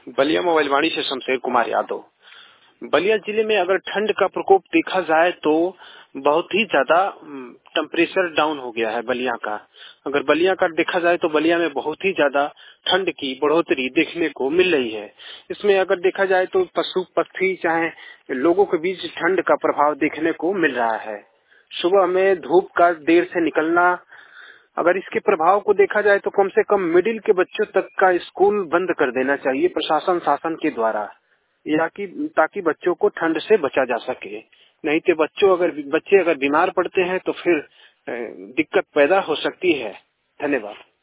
Ballia mobile वाणी से शमशेर कुमार यादव। बलिया जिले में अगर ठंड का प्रकोप देखा जाए तो बहुत ही ज्यादा टेम्परेचर डाउन हो गया है बलिया का। अगर बलिया का देखा जाए तो बलिया में बहुत ही ज्यादा ठंड की बढ़ोतरी देखने को मिल रही है। इसमें अगर देखा जाए तो पशु पक्षी चाहे लोगों के बीच ठंड का प्रभाव देखने को मिल रहा है। सुबह में धूप का देर से निकलना, अगर इसके प्रभाव को देखा जाए तो कम से कम मिडिल के बच्चों तक का स्कूल बंद कर देना चाहिए प्रशासन शासन के द्वारा, या कि ताकि बच्चों को ठंड से बचा जा सके। नहीं तो बच्चे अगर बीमार पड़ते हैं तो फिर दिक्कत पैदा हो सकती है। धन्यवाद।